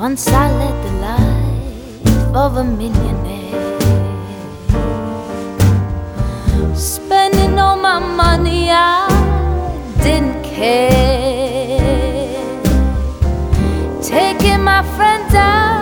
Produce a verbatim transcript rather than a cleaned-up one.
Once I led the life of a millionaire, spending all my money, I didn't care. Taking my friends out